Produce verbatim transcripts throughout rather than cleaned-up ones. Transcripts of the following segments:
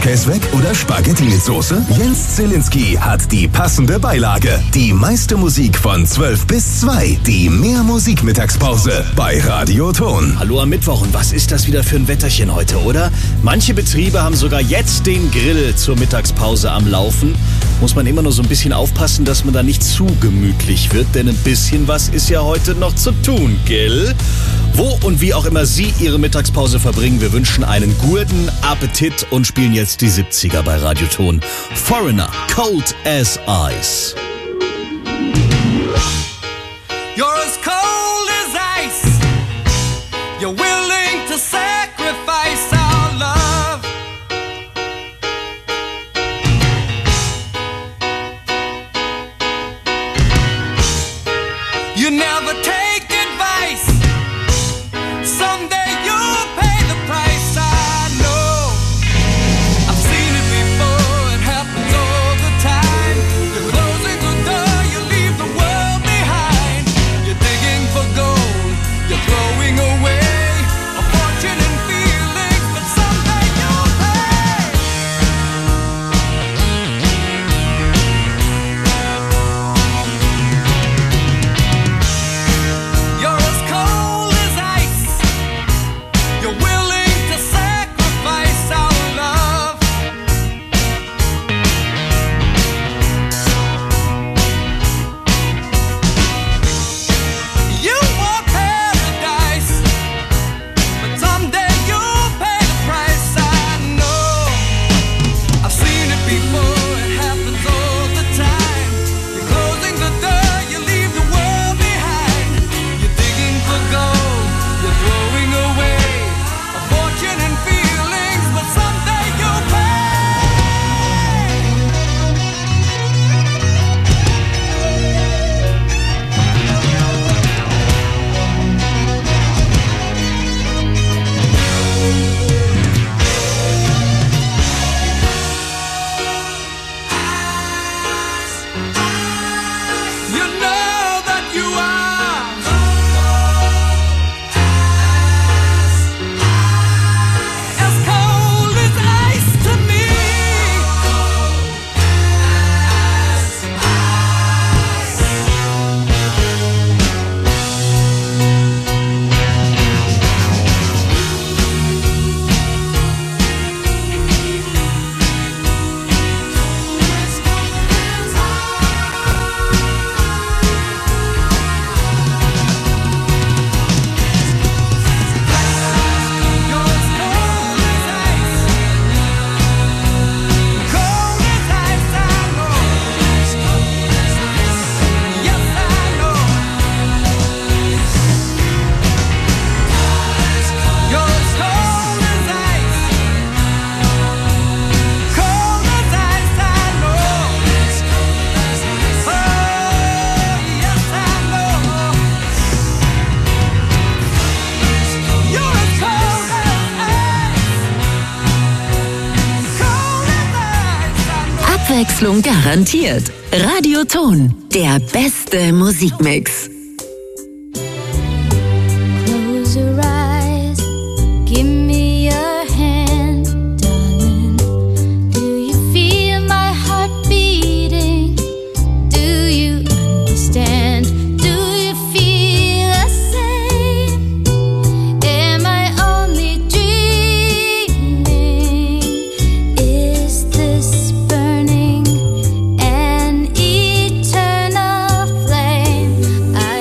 Frischkäse weg oder Spaghetti mit Soße? Jens Zielinski hat die passende Beilage. Die meiste Musik von zwölf bis zwei. Die Mehr Musik Mittagspause bei Radio Ton. Hallo am Mittwoch, und was ist das wieder für ein Wetterchen heute, oder? Manche Betriebe haben sogar jetzt den Grill zur Mittagspause am Laufen. Muss man immer nur so ein bisschen aufpassen, dass man da nicht zu gemütlich wird, denn ein bisschen was ist ja heute noch zu tun, gell? Wo und wie auch immer Sie Ihre Mittagspause verbringen, wir wünschen einen guten Appetit und spielen jetzt die siebziger bei Radio Ton. Foreigner, Cold as Ice. You're as cold as ice. You're willing to sacrifice our love. You never take advice. Someday you'll pay the price. I know. I've seen it before. It happens all the time. You're closing the door. You leave the world behind. You're digging for gold. You're throwing away a fortune and feelings, but someday you'll pay. You're as cold as ice. You're willing to sacrifice our love. You want paradise, but someday you'll pay the price. I know. I've seen it before. It happens all the time. You're closing the door. You leave the world behind. You're digging for gold. You're throwing away a fortune and feelings, but someday you'll pay. You know that you are as cold as ice to me. You're as cold as ice, cold as ice. I know. Yes, I know. You're as cold as ice, cold as ice. I know. Oh, yes, I know. You're as cold as ice, cold as ice. I know. Abwechslung garantiert. Radio Ton, der beste Musikmix. Close your eyes, give me your hand, darling. Do you feel my heart beating? Do you understand? Do you feel the same? Am I only dreaming? Is this burning an eternal flame? I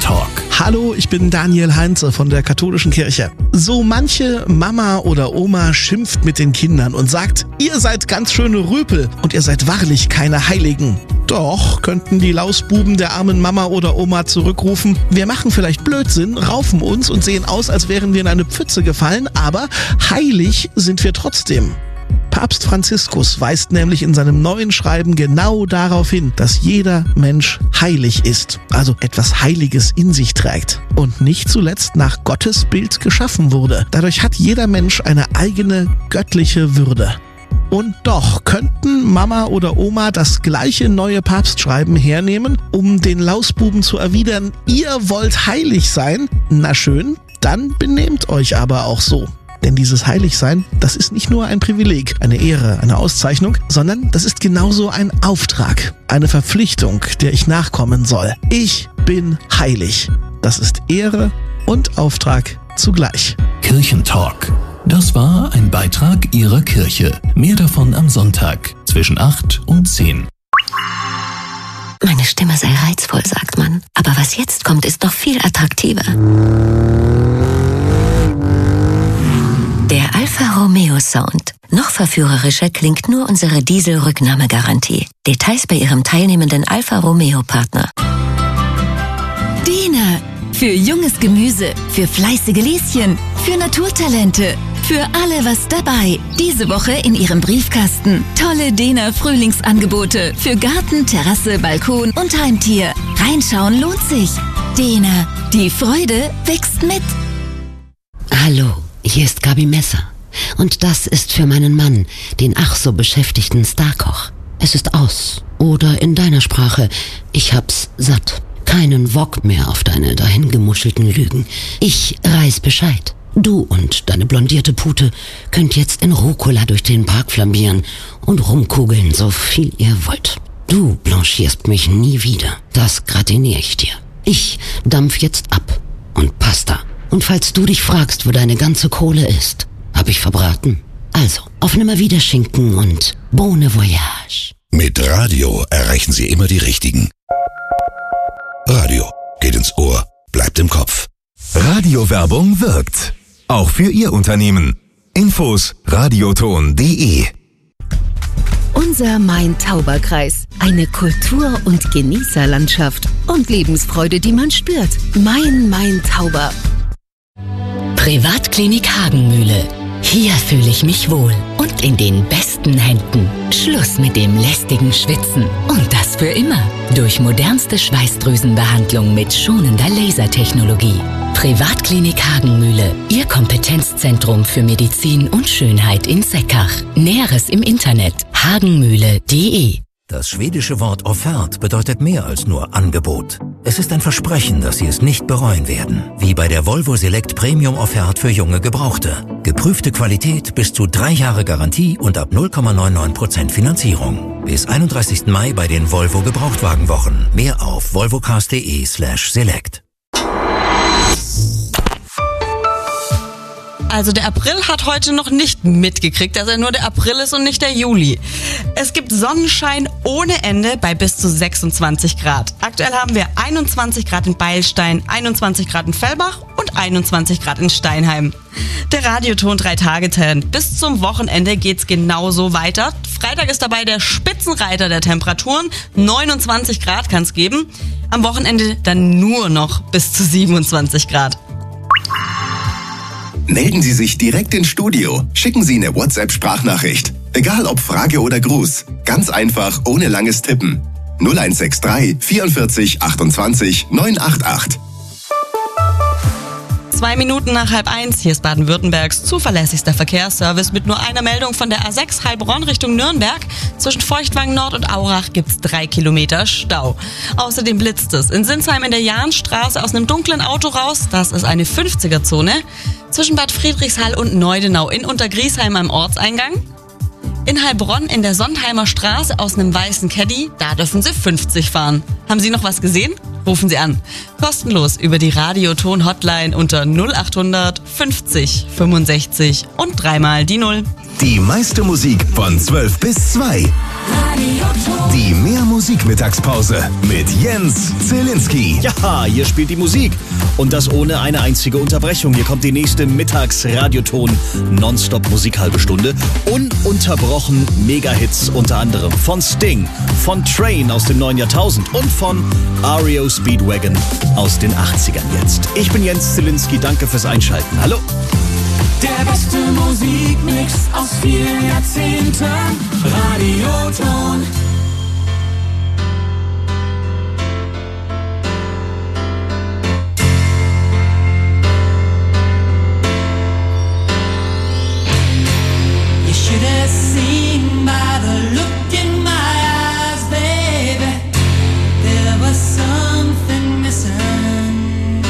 Kirchentalk. Hallo, ich bin Daniel Heinze von der katholischen Kirche. So manche Mama oder Oma schimpft mit den Kindern und sagt, ihr seid ganz schöne Rüpel und ihr seid wahrlich keine Heiligen. Doch, könnten die Lausbuben der armen Mama oder Oma zurückrufen, wir machen vielleicht Blödsinn, raufen uns und sehen aus, als wären wir in eine Pfütze gefallen, aber heilig sind wir trotzdem. Papst Franziskus weist nämlich in seinem neuen Schreiben genau darauf hin, dass jeder Mensch heilig ist, also etwas Heiliges in sich trägt und nicht zuletzt nach Gottes Bild geschaffen wurde. Dadurch hat jeder Mensch eine eigene göttliche Würde. Und doch könnten Mama oder Oma das gleiche neue Papstschreiben hernehmen, um den Lausbuben zu erwidern, ihr wollt heilig sein? Na schön, dann benehmt euch aber auch so. Denn dieses Heiligsein, das ist nicht nur ein Privileg, eine Ehre, eine Auszeichnung, sondern das ist genauso ein Auftrag, eine Verpflichtung, der ich nachkommen soll. Ich bin heilig. Das ist Ehre und Auftrag zugleich. Kirchentalk. Das war ein Beitrag Ihrer Kirche. Mehr davon am Sonntag zwischen acht und zehn. Meine Stimme sei reizvoll, sagt man. Aber was jetzt kommt, ist noch viel attraktiver. Der Alfa Romeo Sound. Noch verführerischer klingt nur unsere Diesel-Rücknahmegarantie. Details bei Ihrem teilnehmenden Alfa Romeo Partner. Dena. Für junges Gemüse, für fleißige Lieschen, für Naturtalente, für alle was dabei. Diese Woche in Ihrem Briefkasten. Tolle Dena Frühlingsangebote für Garten, Terrasse, Balkon und Heimtier. Reinschauen lohnt sich. Dena. Die Freude wächst mit. Hallo. Hier ist Gabi Messer. Und das ist für meinen Mann, den ach so beschäftigten Starkoch. Es ist aus. Oder in deiner Sprache, ich hab's satt. Keinen Wok mehr auf deine dahingemuschelten Lügen. Ich reiß Bescheid. Du und deine blondierte Pute könnt jetzt in Rucola durch den Park flambieren und rumkugeln, so viel ihr wollt. Du blanchierst mich nie wieder. Das gratiniere ich dir. Ich dampf jetzt ab. Und Pasta. Und falls du dich fragst, wo deine ganze Kohle ist, hab ich verbraten. Also, auf Nimmerwiederschinken und Bonne Voyage. Mit Radio erreichen Sie immer die Richtigen. Radio geht ins Ohr, bleibt im Kopf. Radiowerbung wirkt. Auch für Ihr Unternehmen. Infos radioton punkt de. Unser Main-Tauber-Kreis. Eine Kultur- und Genießerlandschaft. Und Lebensfreude, die man spürt. Main-Main-Tauber. Privatklinik Hagenmühle. Hier fühle ich mich wohl und in den besten Händen. Schluss mit dem lästigen Schwitzen. Und das für immer. Durch modernste Schweißdrüsenbehandlung mit schonender Lasertechnologie. Privatklinik Hagenmühle. Ihr Kompetenzzentrum für Medizin und Schönheit in Seckach. Näheres im Internet. hagenmühle punkt de. Das schwedische Wort Offert bedeutet mehr als nur Angebot. Es ist ein Versprechen, dass Sie es nicht bereuen werden. Wie bei der Volvo Select Premium Offert für junge Gebrauchte. Geprüfte Qualität, bis zu drei Jahre Garantie und ab null Komma neunundneunzig Prozent Finanzierung. Bis einunddreißigsten Mai bei den Volvo Gebrauchtwagenwochen. Mehr auf volvocars.de slash select. Also der April hat heute noch nicht mitgekriegt, dass er nur der April ist und nicht der Juli. Es gibt Sonnenschein ohne Ende bei bis zu sechsundzwanzig Grad. Aktuell haben wir einundzwanzig Grad in Beilstein, einundzwanzig Grad in Fellbach und einundzwanzig Grad in Steinheim. Der Radioton drei Tage Trend. Bis zum Wochenende geht's genauso weiter. Freitag ist dabei der Spitzenreiter der Temperaturen. neunundzwanzig Grad kann's geben. Am Wochenende dann nur noch bis zu siebenundzwanzig Grad. Melden Sie sich direkt ins Studio. Schicken Sie eine WhatsApp-Sprachnachricht. Egal ob Frage oder Gruß. Ganz einfach, ohne langes Tippen. null eins sechs drei vierundvierzig achtundzwanzig neunhundertachtundachtzig. Zwei Minuten nach halb eins, hier ist Baden-Württembergs zuverlässigster Verkehrsservice mit nur einer Meldung von der A sechs Heilbronn Richtung Nürnberg. Zwischen Feuchtwangen Nord und Aurach gibt's drei Kilometer Stau. Außerdem blitzt es in Sinsheim in der Jahnstraße aus einem dunklen Auto raus. Das ist eine fünfziger-Zone. Zwischen Bad Friedrichshall und Neudenau in Untergriesheim am Ortseingang. In Heilbronn in der Sondheimer Straße aus einem weißen Caddy, da dürfen Sie fünfzig fahren. Haben Sie noch was gesehen? Rufen Sie an. Kostenlos über die Radioton-Hotline unter null achthundert fünfzig fünfundsechzig und dreimal die Null. Die meiste Musik von zwölf bis zwei. Die Mehr-Musik-Mittagspause mit Jens Zielinski. Ja, hier spielt die Musik. Und das ohne eine einzige Unterbrechung. Hier kommt die nächste Mittags-Radioton. Nonstop Musik, halbe Stunde. Ununterbrochen Mega-Hits, unter anderem von Sting, von Train aus dem neuen Jahrtausend und von R E O Speedwagon aus den achtzigern jetzt. Ich bin Jens Zielinski, danke fürs Einschalten. Hallo. Der beste Musikmix aus vielen Jahrzehnten. Radioton. You should have seen by the look in my eyes, baby. There was something missing.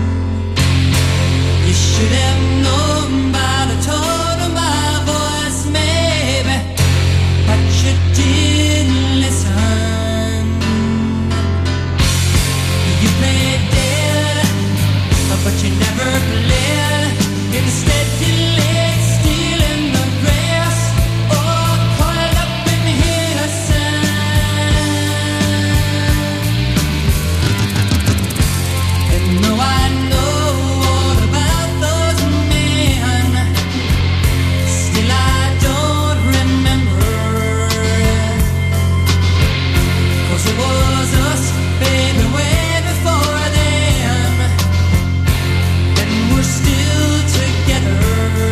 You should have known by the tone of my voice, maybe, but you didn't listen. You played dead, but you never played. Instead you lay still in the grass, or coiled up in innocence. And though I know all about those men, still I don't remember. 'Cause it was us, baby, way before then, and we're still together.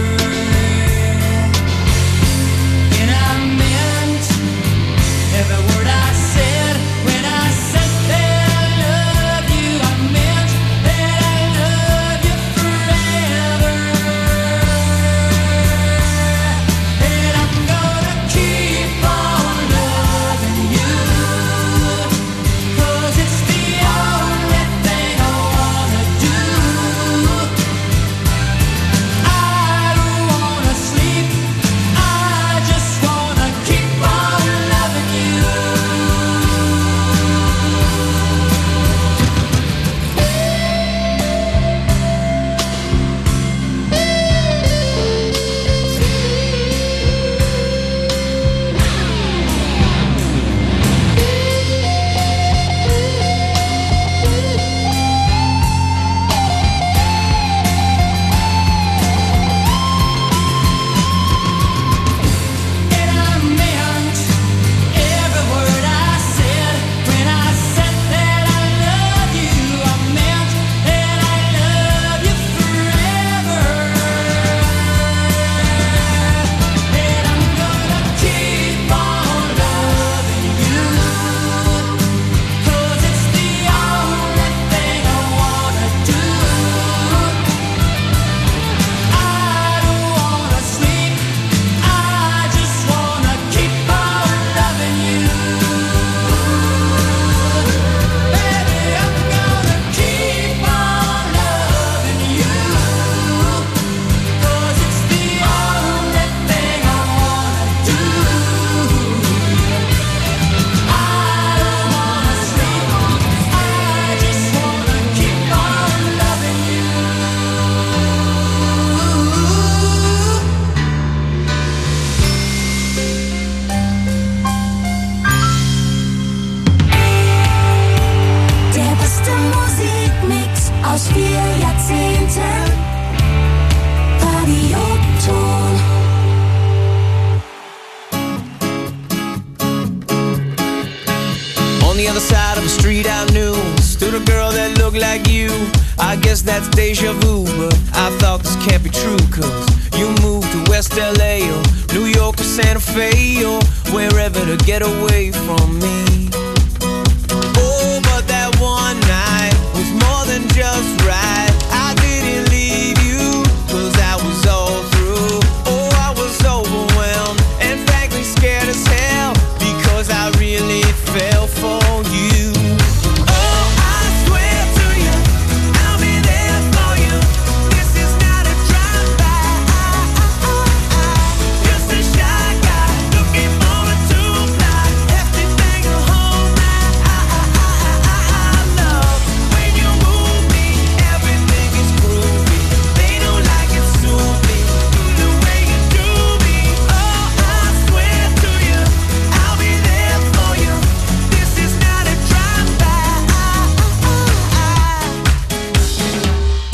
And I meant every word I said when I said that I love you. I meant that I love you forever. And I'm gonna keep on loving you, 'cause it's the only thing I wanna do. I don't wanna sleep, I just wanna keep on loving you. And I meant every word I said when I said that I love you. I meant that I love you forever. And I'm gonna keep on loving you, 'cause it's the only thing I wanna do. I don't wanna sleep, I just wanna keep on loving you. Baby, I'm gonna keep on loving you, 'cause it's the only thing I wanna do. I don't wanna sleep, I just wanna keep on loving you. Der beste Musikmix aus vier Jahrzehnten. Radioton. On the other side of the street I knew stood a girl that looked like you. I guess that's deja vu, but I thought this can't be true, 'cause you moved to West L A or New York or Santa Fe or wherever to get away from me. Oh, but that one night was more than just right. I didn't leave you, 'cause I was all through. Oh, I was overwhelmed and frankly scared as hell, because I really fell for you. Oh, I swear to you, I'll be there for you. This is not a drive-by. Just a shy guy looking for a two-fly. Everything will hold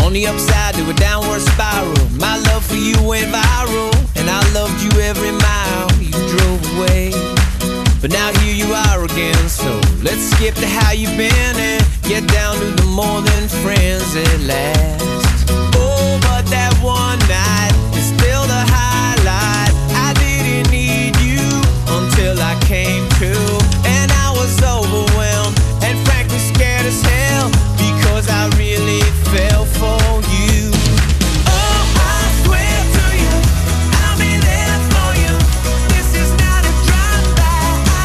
On the upside to a downward spiral, my love for you went viral, and I loved you every mile you drove away. But now here you are again, so let's skip to how you've been and get down to the more than friends at last. Oh, but that one night is still the highlight. I didn't need you until I came to, and I was overwhelmed and frankly scared as hell, because I really fell for you. Oh, I swear to you, I'll be there for you. This is not a drive-by.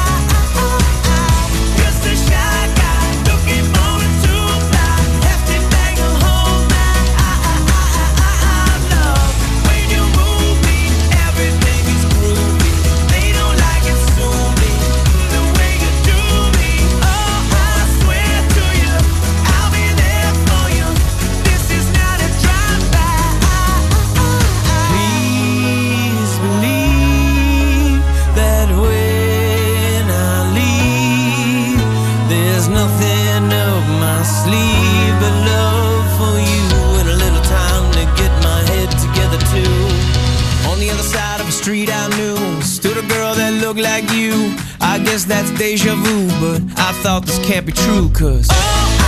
Just a shy guy looking for a two-fly. Hefty bag of home love. When you move me, everything is groovy. They don't like it, sue me the way you do me. Oh, I swear to you, I'll be there for you. This is not a drive-by. Please believe that when I leave, there's nothing up my sleeve but love for you and a little time to get my head together too. On the other side of a street I knew stood a girl that looked like you. I guess that's deja vu, but I thought this can't be true, 'cause oh,